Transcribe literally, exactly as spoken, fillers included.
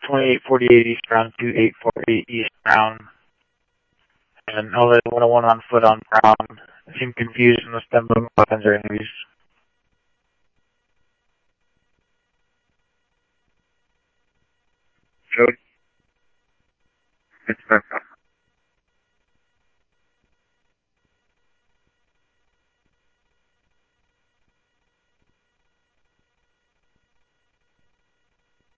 twenty-eight forty-eight eastbound, two eight four eight eastbound. And L A one oh one on foot on Brown. Seem confused in the stem moving weapons or enemies. Good. It's back up.